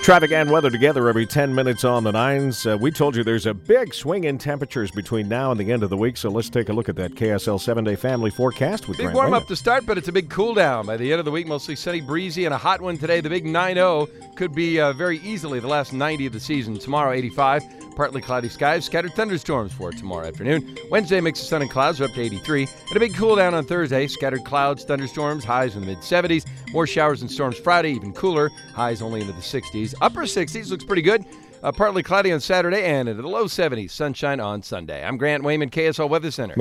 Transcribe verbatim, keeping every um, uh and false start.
Traffic and weather together every ten minutes on the nines. Uh, we told you there's a big swing in temperatures between now and the end of the week, so let's take a look at that K S L seven-day family forecast with Big Grant warm Wayman. up to start, but it's a big cool down. By the end of the week, mostly sunny, breezy, and a hot one today. The big nine oh could be uh, very easily the last ninety of the season. Tomorrow, eighty-five. Partly cloudy skies, scattered thunderstorms for tomorrow afternoon. Wednesday, mix of sun and clouds, are up to eighty-three. And a big cool down on Thursday. Scattered clouds, thunderstorms, highs in the mid seventies. More showers and storms Friday, even cooler. Highs only into the sixties. Upper sixties looks pretty good. Uh, partly cloudy on Saturday and into the low seventies. Sunshine on Sunday. I'm Grant Wayman, K S L Weather Center.